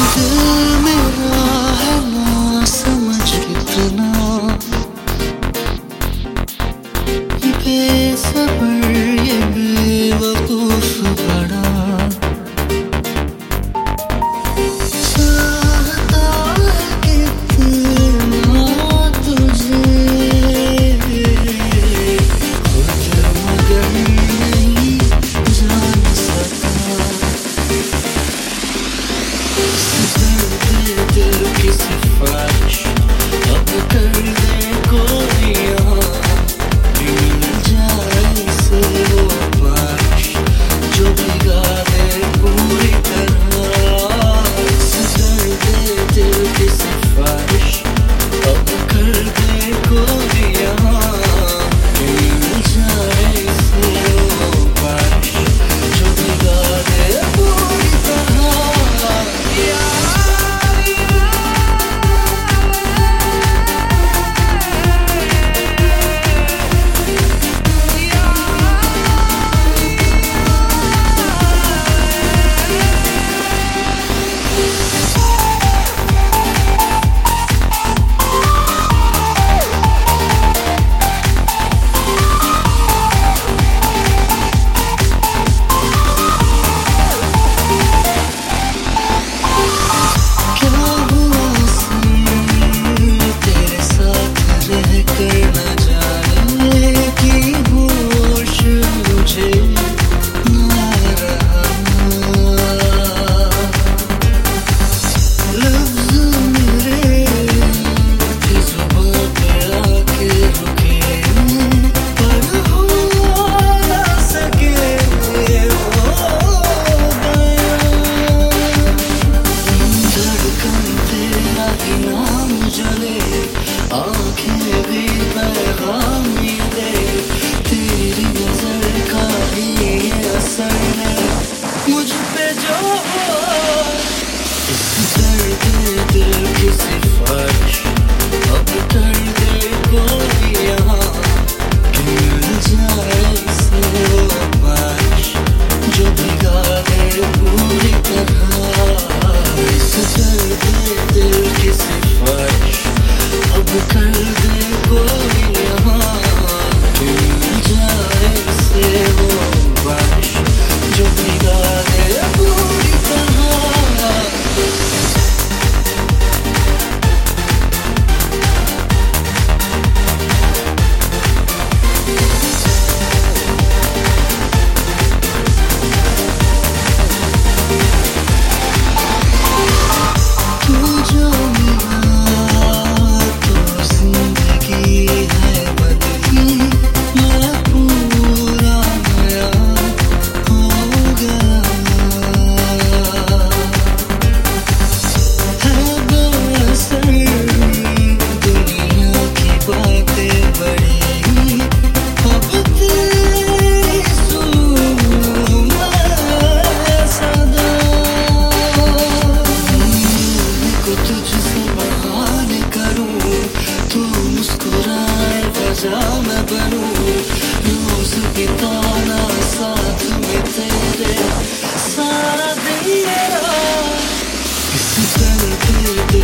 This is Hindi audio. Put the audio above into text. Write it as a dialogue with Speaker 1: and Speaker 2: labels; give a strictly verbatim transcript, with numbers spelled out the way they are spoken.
Speaker 1: दिल मेरा है ना समझ कितना बेसब्र ये बेवकूफ बड़ा चाहता है कितना तुझे खुद मगर नहीं जान सकता दर्द दिल की सिफारिश अब कर दे कोई यहाँ मिल जाए से वो बारिश जो भिगा दे पूरी तरह दर्द दिल की सिफारिश अब कर दे कोई यहाँ मिल जाए से वो बारिश जो भिगा दे पूरी तरह मुझ पे जो इस दर्द दिल की सिफारिश अब कर दे कोई यहाँ मिल जाए से वो बारिश जो भिगा दे पूरी तरह इस दर्द दिल की सिफारिश अब कर दे कोई यहाँ मिल जाए से वो बारिश जो भिगा दे पूरी तरह तू जो मिला तो जिंदगी है बदली मैं पूरा नया हो गया है बेअसर दुनिया की बातें बड़ी अब तेरी सुनूं मैं सदा को तुझसे बहाने करूं तू मुस्कुराए वजह मैं बनूं रोज बिताना साथ में तेरे सारा दिन मेरा इस दर्द